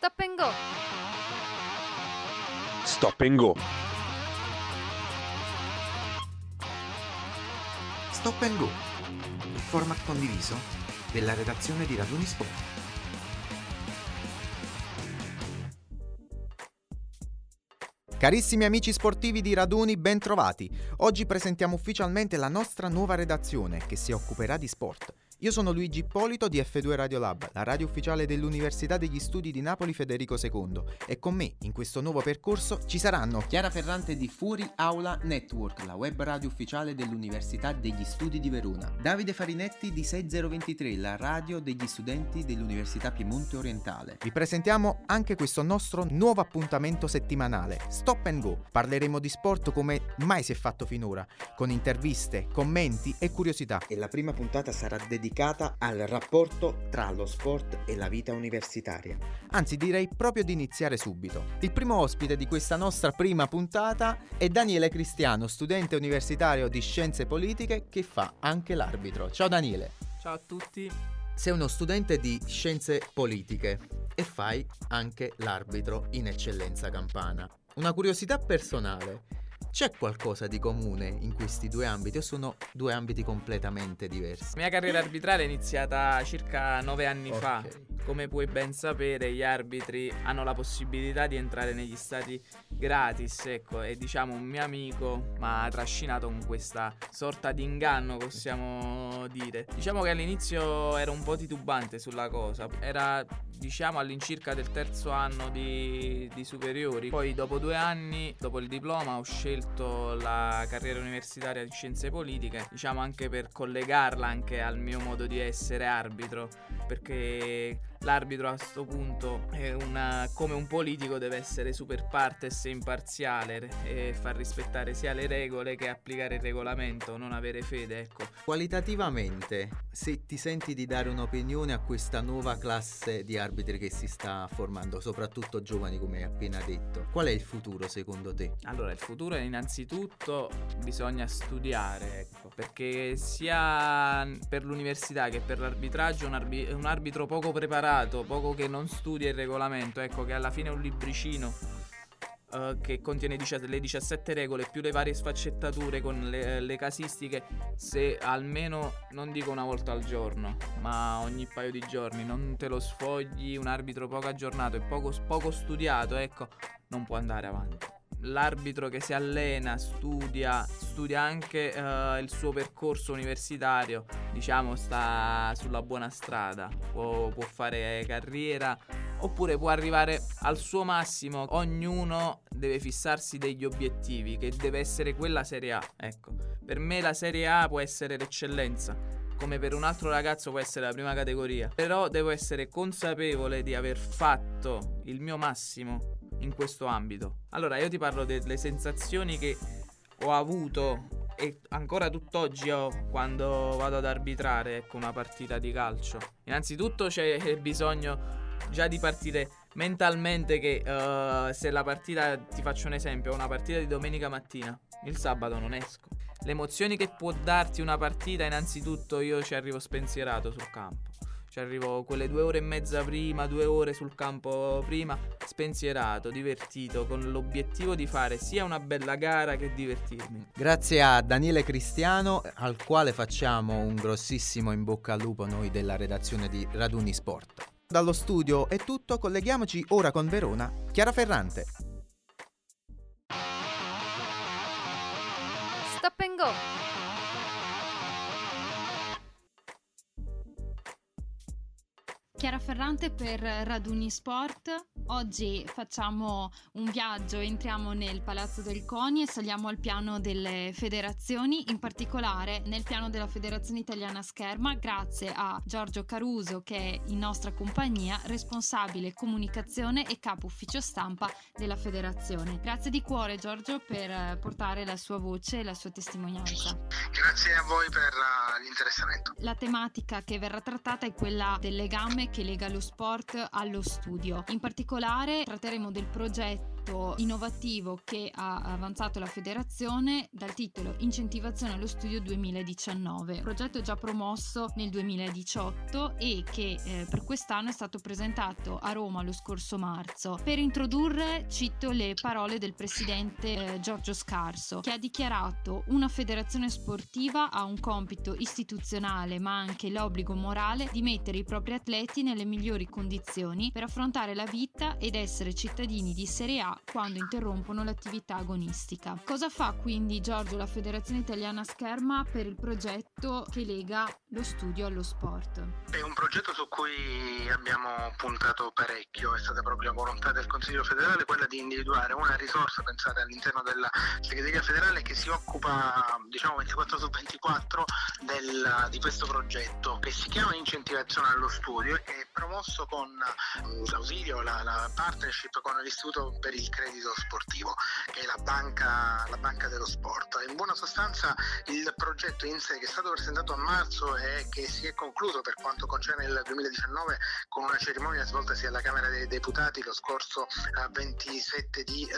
Stop and Go. Stop and Go. Stop and Go, il format condiviso della redazione di Raduni Sport. Carissimi amici sportivi di Raduni, bentrovati. Oggi presentiamo ufficialmente la nostra nuova redazione che si occuperà di sport. Io sono Luigi Ippolito di F2 Radio Lab, la radio ufficiale dell'Università degli Studi di Napoli Federico II, e con me in questo nuovo percorso ci saranno Chiara Ferrante di Fuori Aula Network, la web radio ufficiale dell'Università degli Studi di Verona, Davide Farinetti di 6023, la radio degli studenti dell'Università Piemonte Orientale. Vi presentiamo anche questo nostro nuovo appuntamento settimanale, Stop and Go. Parleremo di sport come mai si è fatto finora, con interviste, commenti e curiosità. E la prima puntata sarà dedicata al rapporto tra lo sport e la vita universitaria. Anzi, direi proprio di iniziare subito. Il primo ospite di questa nostra prima puntata è Daniele Cristiano, studente universitario di Scienze Politiche che fa anche l'arbitro. Ciao Daniele. Ciao a tutti. Sei uno studente di Scienze Politiche e fai anche l'arbitro in eccellenza campana. Una curiosità personale: c'è qualcosa di comune in questi due ambiti o sono due ambiti completamente diversi? La mia carriera arbitrale è iniziata circa 9 anni fa. Come puoi ben sapere, gli arbitri hanno la possibilità di entrare negli stati gratis, ecco, e diciamo un mio amico mi ha trascinato con questa sorta di inganno, possiamo dire. Diciamo che all'inizio ero un po' titubante sulla cosa, era diciamo all'incirca del terzo anno di superiori. Poi dopo 2 anni, dopo il diploma, ho scelto la carriera universitaria di Scienze Politiche, diciamo anche per collegarla anche al mio modo di essere arbitro, perché l'arbitro a sto punto è come un politico deve essere super partes e imparziale e far rispettare sia le regole che applicare il regolamento, non avere fede, ecco. Qualitativamente, se ti senti di dare un'opinione a questa nuova classe di arbitri che si sta formando, soprattutto giovani come hai appena detto, qual è il futuro secondo te? Allora, il futuro è innanzitutto bisogna studiare, ecco, perché sia per l'università che per l'arbitraggio un arbitro poco preparato, poco che non studia il regolamento, ecco, che alla fine è un libricino che contiene le 17 regole più le varie sfaccettature con le casistiche. Se almeno, non dico una volta al giorno, ma ogni paio di giorni non te lo sfogli, un arbitro poco aggiornato e poco studiato, ecco, non può andare avanti. L'arbitro che si allena, studia anche il suo percorso universitario, diciamo sta sulla buona strada, può fare carriera oppure può arrivare al suo massimo. Ognuno deve fissarsi degli obiettivi, che deve essere quella Serie A, ecco. Per me la Serie A può essere l'eccellenza, come per un altro ragazzo può essere la prima categoria, però devo essere consapevole di aver fatto il mio massimo in questo ambito. Allora, io ti parlo delle sensazioni che ho avuto e ancora tutt'oggi ho quando vado ad arbitrare, ecco, una partita di calcio. Innanzitutto c'è bisogno già di partire mentalmente, che se la partita, ti faccio un esempio, una partita di domenica mattina, il sabato non esco. Le emozioni che può darti una partita, innanzitutto io ci arrivo spensierato sul campo. Ci arrivo quelle 2 ore e mezza prima, 2 ore sul campo prima, spensierato, divertito, con l'obiettivo di fare sia una bella gara che divertirmi. Grazie a Daniele Cristiano, al quale facciamo un grossissimo in bocca al lupo noi della redazione di Raduni Sport. Dallo studio è tutto, colleghiamoci ora con Verona. Chiara Ferrante. Stop and Go. Chiara Ferrante per Raduni Sport. Oggi facciamo un viaggio, entriamo nel Palazzo del CONI e saliamo al piano delle federazioni, in particolare nel piano della Federazione Italiana Scherma, grazie a Giorgio Caruso, che è in nostra compagnia, responsabile comunicazione e capo ufficio stampa della federazione. Grazie di cuore Giorgio per portare la sua voce e la sua testimonianza. Grazie a voi per l'interessamento. La tematica che verrà trattata è quella del legame che lega lo sport allo studio. In particolare tratteremo del progetto progetto innovativo che ha avanzato la federazione dal titolo Incentivazione allo studio 2019. Il progetto è già promosso nel 2018 e che per quest'anno è stato presentato a Roma lo scorso marzo. Per introdurre cito le parole del presidente Giorgio Scarso, che ha dichiarato: una federazione sportiva ha un compito istituzionale ma anche l'obbligo morale di mettere i propri atleti nelle migliori condizioni per affrontare la vita ed essere cittadini di Serie A quando interrompono l'attività agonistica. Cosa fa quindi, Giorgio, la Federazione Italiana Scherma per il progetto che lega lo studio allo sport? È un progetto su cui abbiamo puntato parecchio. È stata proprio la volontà del Consiglio federale quella di individuare una risorsa pensata all'interno della segreteria federale che si occupa 24/24 di questo progetto, che si chiama Incentivazione allo studio, e è promosso con l'ausilio, la partnership con l'Istituto per il Credito Sportivo, che è la banca dello sport. In buona sostanza il progetto in sé, che è stato presentato a marzo e che si è concluso per quanto concerne il 2019 con una cerimonia svoltasi alla Camera dei Deputati lo scorso 27 di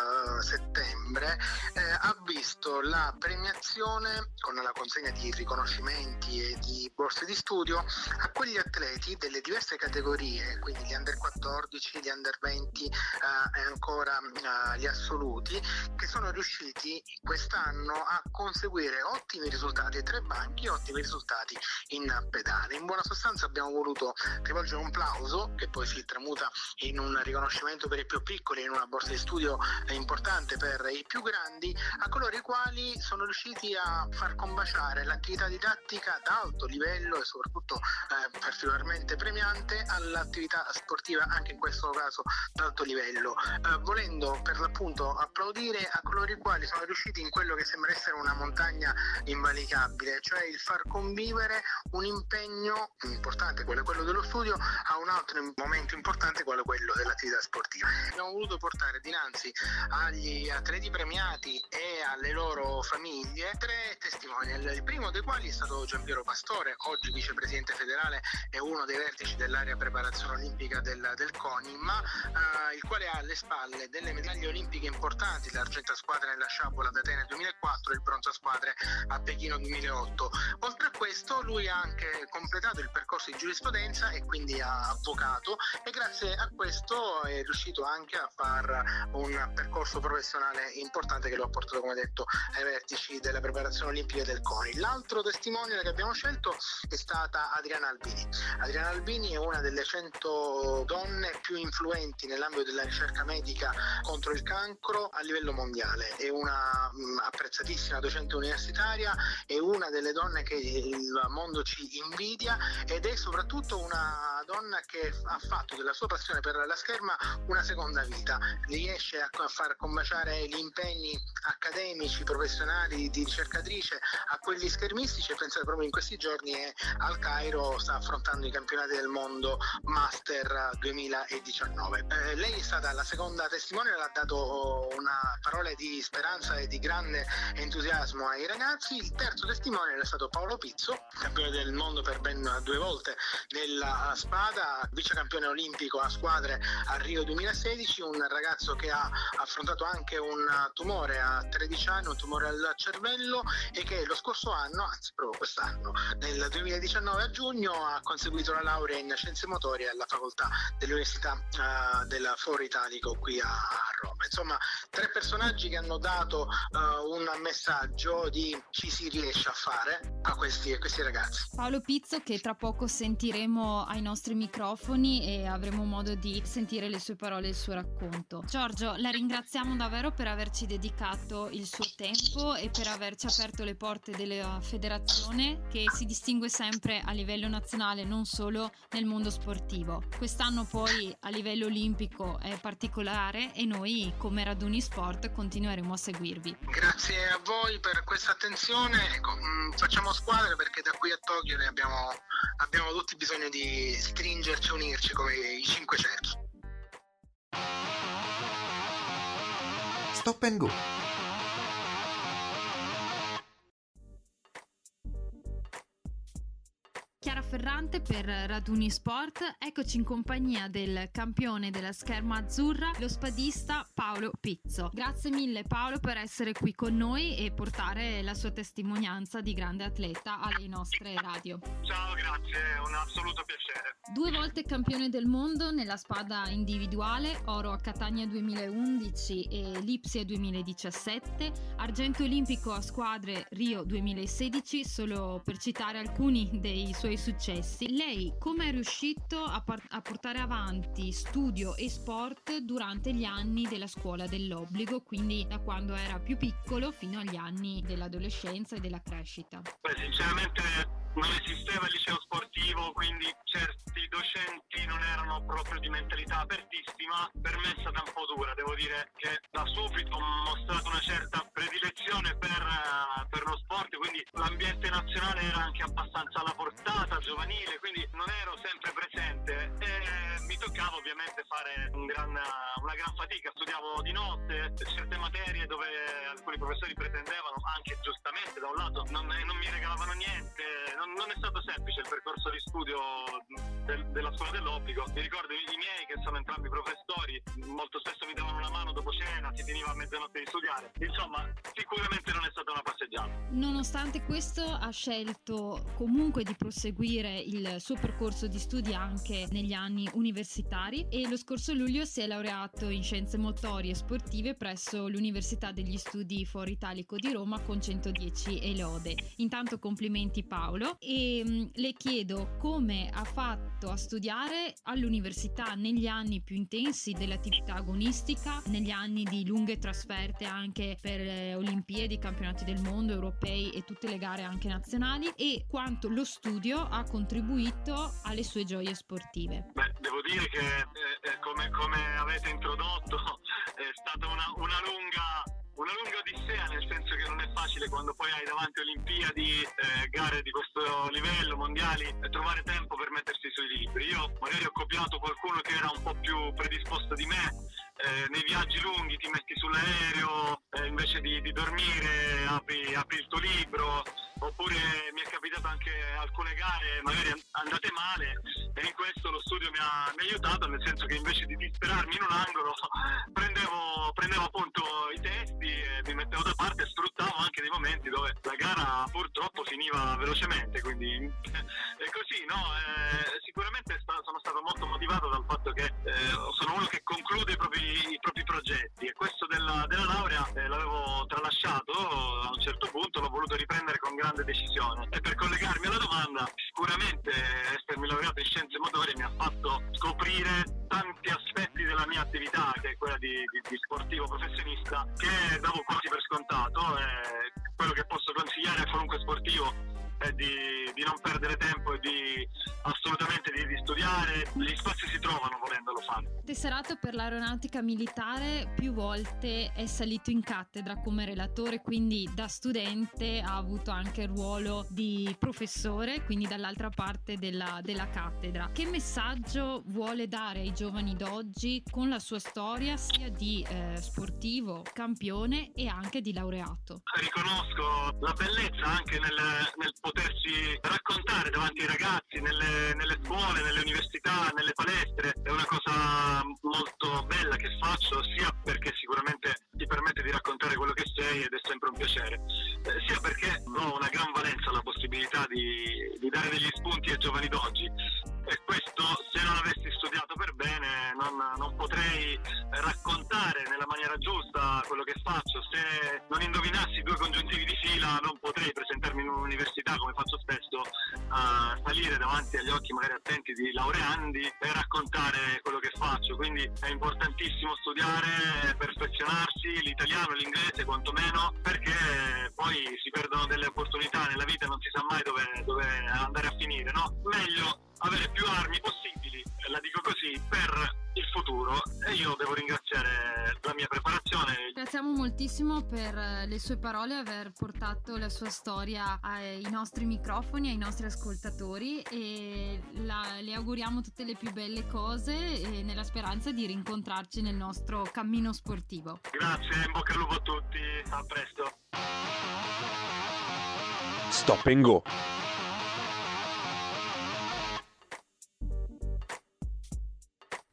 settembre, ha visto la premiazione con la consegna di riconoscimenti e di borse di studio a quegli atleti delle diverse categorie, quindi gli under 14, gli under 20 e ancora gli assoluti, che sono riusciti quest'anno a conseguire ottimi risultati, 3 banchi, ottimi risultati in pedale. In buona sostanza abbiamo voluto rivolgere un plauso, che poi si tramuta in un riconoscimento per i più piccoli, in una borsa di studio importante per i più grandi, a coloro i quali sono riusciti a far combaciare l'attività didattica da alto livello e soprattutto particolarmente premiante all'attività sportiva, anche in questo caso da alto livello, volendo per l'appunto applaudire a coloro i quali sono riusciti in quello che sembra essere una montagna invalicabile, cioè il far convivere un impegno importante, quello dello studio, a un altro momento importante, quello dell'attività sportiva. Abbiamo voluto portare dinanzi agli atleti premiati e alle loro famiglie 3 testimonial, il primo dei quali è stato Giampiero Pastore, oggi vicepresidente federale e uno dei vertici dell'area preparazione olimpica del CONI, ma il quale ha alle spalle delle medaglie olimpiche importanti: l'argento a squadre nella sciabola ad Atene 2004 e il bronzo a squadre a Pechino 2008. Oltre a questo, lui ha anche completato il percorso di giurisprudenza e quindi ha avvocato, e grazie a questo è riuscito anche a fare un percorso professionale importante che lo ha portato, come detto, ai vertici della preparazione olimpica del CONI. L'altro testimone che abbiamo scelto è stata Adriana Albini. Adriana Albini è una delle 100 donne più influenti nell'ambito della ricerca medica contro il cancro a livello mondiale. È una apprezzatissima docente universitaria, è una delle donne che il mondo ci invidia, ed è soprattutto una donna che ha fatto della sua passione per la scherma una seconda vita. Riesce a far combaciare gli impegni accademici, professionali, di ricercatrice a quelli schermistici, e pensate, proprio in questi giorni è al Cairo, sta affrontando i campionati del mondo Master 2019. Lei è stata la seconda testimone, ha dato una parola di speranza e di grande entusiasmo ai ragazzi. Il terzo testimone è stato Paolo Pizzo, campione del mondo per ben 2 volte nella spada, vice campione olimpico a squadre a Rio 2016, un ragazzo che ha affrontato anche un tumore a 13 anni, un tumore al cervello, e che lo scorso anno, anzi proprio quest'anno, nel 2019 a giugno, ha conseguito la laurea in scienze motorie alla facoltà dell'Università del Foro Italico qui a Roma. Insomma, 3 personaggi che hanno dato un messaggio di ci si riesce a fare a questi ragazzi. Paolo Pizzo, che tra poco sentiremo ai nostri microfoni e avremo modo di sentire le sue parole e il suo racconto. Giorgio, la ringraziamo davvero per averci dedicato il suo tempo e per averci aperto le porte della federazione, che si distingue sempre a livello nazionale, non solo nel mondo sportivo. Quest'anno poi a livello olimpico è particolare e noi come Raduni Sport continueremo a seguirvi. Grazie a voi per questa attenzione. Facciamo squadra, perché da qui a Tokyo ne abbiamo tutti bisogno di stringerci e unirci come i 5 cerchi. Stop and Go. Chiara Ferrante Ferrante per Raduni Sport. Eccoci in compagnia del campione della scherma azzurra, lo spadista Paolo Pizzo. Grazie mille Paolo per essere qui con noi e portare la sua testimonianza di grande atleta alle nostre radio. Ciao, grazie, è un assoluto piacere. 2 volte campione del mondo nella spada individuale, oro a Catania 2011 e Lipsia 2017, argento olimpico a squadre Rio 2016, solo per citare alcuni dei suoi successi. Lei come è riuscito a portare avanti studio e sport durante gli anni della scuola dell'obbligo, quindi da quando era più piccolo fino agli anni dell'adolescenza e della crescita? Beh, sinceramente non esisteva il liceo sportivo, quindi certi docenti non erano proprio di mentalità apertissima. Per me è stata un po' dura, devo dire che da subito ho mostrato una certa predilezione per lo sport, quindi l'ambiente nazionale era anche abbastanza alla portata, giovanile, quindi non ero sempre presente e mi toccava ovviamente fare una gran fatica. Studiavo di notte, certe materie dove alcuni professori pretendevano, anche giustamente da un lato, non mi regalavano niente. Non è stato semplice il percorso di studio della scuola dell'obbligo. Mi ricordo i miei, che sono entrambi professori, molto spesso mi davano una mano dopo cena, si finiva a mezzanotte di studiare. Insomma, sicuramente non è stata una passeggiata. Nonostante questo ha scelto comunque di proseguire il suo percorso di studi anche negli anni universitari e lo scorso luglio si è laureato in scienze motorie e sportive presso l'Università degli Studi Foro Italico di Roma con 110 e lode. Intanto complimenti Paolo, e le chiedo come ha fatto a studiare all'università negli anni più intensi dell'attività agonistica, negli anni di lunghe trasferte anche per Olimpiadi, campionati del mondo, europei e tutte le gare anche nazionali, e quanto lo studio ha contribuito alle sue gioie sportive. Beh, devo dire che come avete introdotto è stata una lunga odissea, nel senso che non è facile quando poi hai davanti Olimpiadi, gare di questo livello, mondiali, trovare tempo per mettersi sui libri. Io magari ho copiato qualcuno che era un po' più predisposto di me. Nei viaggi lunghi ti metti sull'aereo, invece di dormire apri il tuo libro, oppure mi è capitato anche alcune gare magari andate male, e in questo lo studio mi ha aiutato, nel senso che invece di disperarmi in un angolo prendevo appunto i testi e mi mettevo da parte e sfruttavo anche dei momenti dove la gara purtroppo finiva velocemente, quindi è così, no? Sicuramente sono stato molto motivato dal fatto che sono uno che conclude i propri progetti, e questo della laurea l'avevo tralasciato a un certo punto, l'ho voluto riprendere con grande decisione. E per collegarmi alla domanda, sicuramente essermi laureato in scienze motorie mi ha fatto scoprire tanti aspetti della mia attività, che è quella di sportivo professionista, che davo quasi per scontato. Quello che posso consigliare a qualunque sportivo è di non perdere tempo e assolutamente di studiare. Gli spazi si trovano volendolo fare. Tesserato per l'aeronautica militare, più volte è salito in cattedra come relatore, quindi da studente ha avuto anche il ruolo di professore, quindi dall'altra parte della cattedra. Che messaggio vuole dare ai giovani d'oggi con la sua storia sia di sportivo, campione e anche di laureato? Riconosco la bellezza anche nel potersi raccontare davanti ai ragazzi, nelle scuole, nelle università, nelle palestre. È una cosa molto bella che faccio, sia perché sicuramente ti permette di raccontare quello che sei ed è sempre un piacere, sia perché ho una gran valenza la possibilità di dare degli spunti ai giovani d'oggi, e questo, se non avessi studiato per bene, non potrei raccontare nella maniera giusta quello che faccio. Se non indovinassi 2 congiuntivi di fila non potrei presentarmi in un'università, come faccio spesso, a salire davanti agli occhi magari attenti di laureandi e raccontare quello che faccio. Quindi è importantissimo studiare, perfezionarsi, l'italiano, l'inglese quantomeno, perché poi si perdono delle opportunità nella vita, non si sa mai dove andare a finire, no? Meglio avere più armi possibili, la dico così, per il futuro, e io devo ringraziare la mia preparazione. Ringraziamo moltissimo per le sue parole, aver portato la sua storia ai nostri microfoni, ai nostri ascoltatori, e le auguriamo tutte le più belle cose e nella speranza di rincontrarci nel nostro cammino sportivo. Grazie, in bocca al lupo a tutti, a presto. Stop and Go.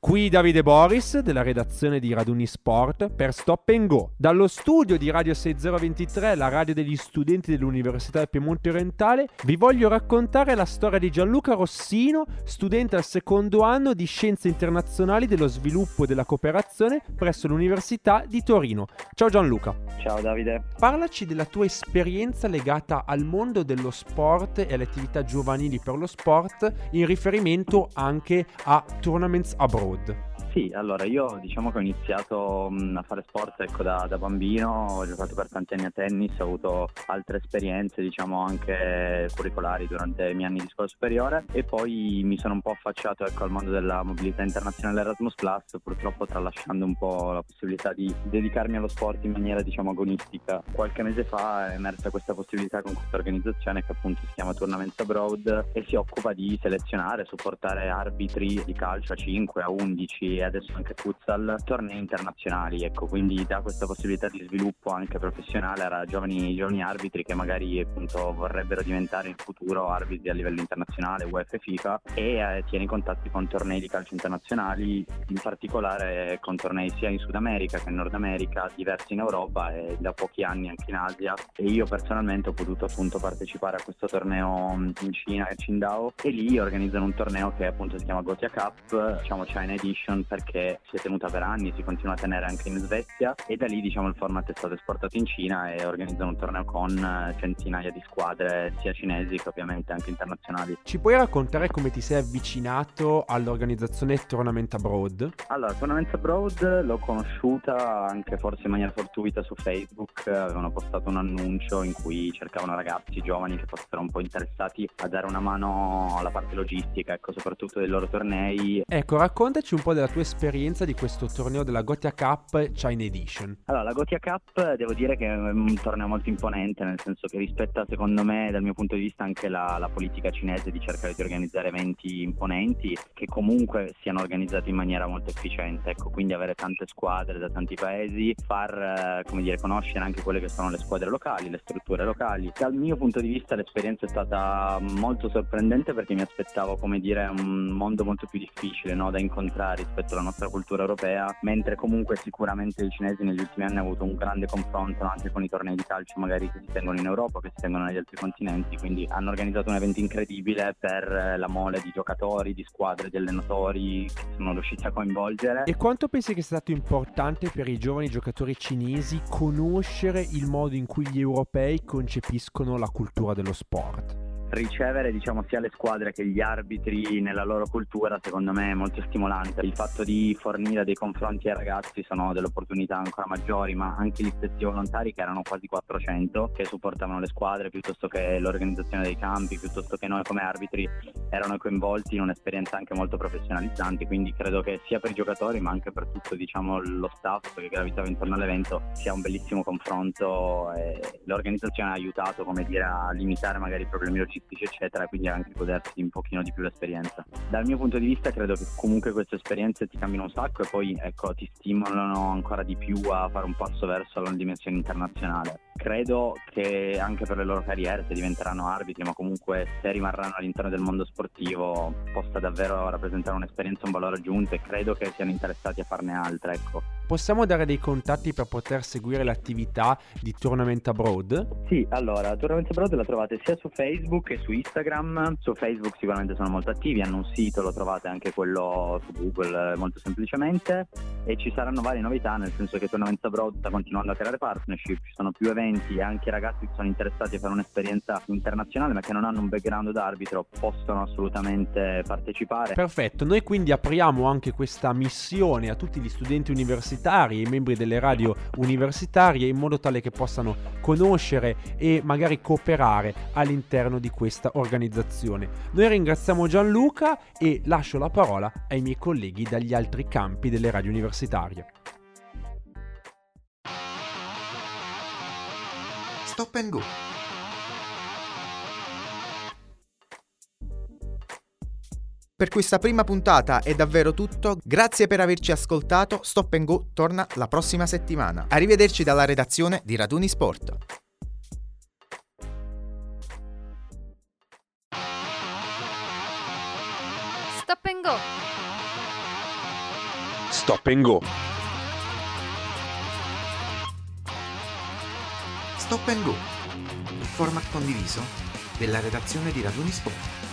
Qui Davide Boris della redazione di Raduni Sport per Stop and Go. Dallo studio di Radio 6023, la radio degli studenti dell'Università del Piemonte Orientale, vi voglio raccontare la storia di Gianluca Rossino, studente al secondo anno di Scienze Internazionali dello Sviluppo e della Cooperazione presso l'Università di Torino. Ciao Gianluca. Ciao Davide. Parlaci della tua esperienza legata al mondo dello sport e alle attività giovanili per lo sport in riferimento anche a tournaments abroad. Sì, allora io diciamo che ho iniziato a fare sport da bambino, ho giocato per tanti anni a tennis, ho avuto altre esperienze diciamo anche curricolari durante i miei anni di scuola superiore e poi mi sono un po' affacciato al mondo della mobilità internazionale Erasmus+, purtroppo tralasciando un po' la possibilità di dedicarmi allo sport in maniera diciamo agonistica. Qualche mese fa è emersa questa possibilità con questa organizzazione che appunto si chiama Tournaments Abroad e si occupa di selezionare, supportare arbitri di calcio a 5, a 11 e adesso anche futsal, tornei internazionali, ecco, quindi dà questa possibilità di sviluppo anche professionale a giovani arbitri che magari appunto vorrebbero diventare in futuro arbitri a livello internazionale, UEFA e FIFA, e tiene contatti con tornei di calcio internazionali, in particolare con tornei sia in Sud America che in Nord America, diversi in Europa e da pochi anni anche in Asia, e io personalmente ho potuto appunto partecipare a questo torneo in Cina, a Qingdao, e lì organizzano un torneo che appunto si chiama Gothia Cup, diciamo China Edition, perché si è tenuta per anni, si continua a tenere anche in Svezia e da lì diciamo il format è stato esportato in Cina e organizzano un torneo con centinaia di squadre sia cinesi che ovviamente anche internazionali. Ci puoi raccontare come ti sei avvicinato all'organizzazione Tournament Abroad? Allora, Tournament Abroad l'ho conosciuta anche forse in maniera fortuita su Facebook, avevano postato un annuncio in cui cercavano ragazzi giovani che fossero un po' interessati a dare una mano alla parte logistica, ecco, soprattutto dei loro tornei. Ecco, raccontaci un po' della tua esperienza di questo torneo della Gothia Cup China Edition. Allora, la Gothia Cup devo dire che è un torneo molto imponente, nel senso che rispetta secondo me dal mio punto di vista anche la politica cinese di cercare di organizzare eventi imponenti che comunque siano organizzati in maniera molto efficiente, ecco, quindi avere tante squadre da tanti paesi, far conoscere anche quelle che sono le squadre locali, le strutture locali. Dal mio punto di vista l'esperienza è stata molto sorprendente perché mi aspettavo un mondo molto più difficile, no, da incontrare rispetto alla nostra cultura europea, mentre comunque sicuramente i cinesi negli ultimi anni hanno avuto un grande confronto anche con i tornei di calcio magari che si tengono in Europa, che si tengono negli altri continenti, quindi hanno organizzato un evento incredibile per la mole di giocatori, di squadre, di allenatori che sono riusciti a coinvolgere. E quanto pensi che sia stato importante per i giovani giocatori cinesi conoscere il modo in cui gli europei concepiscono la cultura dello sport? Ricevere sia le squadre che gli arbitri nella loro cultura secondo me è molto stimolante. Il fatto di fornire dei confronti ai ragazzi sono delle opportunità ancora maggiori, ma anche gli stessi volontari, che erano quasi 400, che supportavano le squadre piuttosto che l'organizzazione dei campi, piuttosto che noi come arbitri, erano coinvolti in un'esperienza anche molto professionalizzante, quindi credo che sia per i giocatori ma anche per tutto lo staff che gravitava intorno all'evento sia un bellissimo confronto, e l'organizzazione ha aiutato a limitare magari i problemi logistici eccetera, quindi anche godersi un pochino di più l'esperienza. Dal mio punto di vista credo che comunque queste esperienze ti cambino un sacco e poi ti stimolano ancora di più a fare un passo verso la dimensione internazionale. Credo che anche per le loro carriere, se diventeranno arbitri ma comunque se rimarranno all'interno del mondo sportivo, possa davvero rappresentare un'esperienza, un valore aggiunto, e credo che siano interessati a farne altre, ecco. Possiamo dare dei contatti per poter seguire l'attività di Tournament Abroad? Sì, allora, Tournament Abroad la trovate sia su Facebook che su Instagram. Su Facebook sicuramente sono molto attivi, hanno un sito, lo trovate anche quello su Google molto semplicemente, e ci saranno varie novità, nel senso che Tournament Abroad sta continuando a creare partnership, ci sono più eventi e anche ragazzi che sono interessati a fare un'esperienza internazionale ma che non hanno un background d'arbitro possono assolutamente partecipare. Perfetto, noi quindi apriamo anche questa missione a tutti gli studenti universitari e i membri delle radio universitarie, in modo tale che possano conoscere e magari cooperare all'interno di questa organizzazione. Noi ringraziamo Gianluca e lascio la parola ai miei colleghi dagli altri campi delle radio universitarie. Stop and Go. Per questa prima puntata è davvero tutto, grazie per averci ascoltato, Stop and Go torna la prossima settimana. Arrivederci dalla redazione di Raduni Sport. Stop and Go. Stop and Go. Stop and Go, il format condiviso della redazione di Raduni Sport.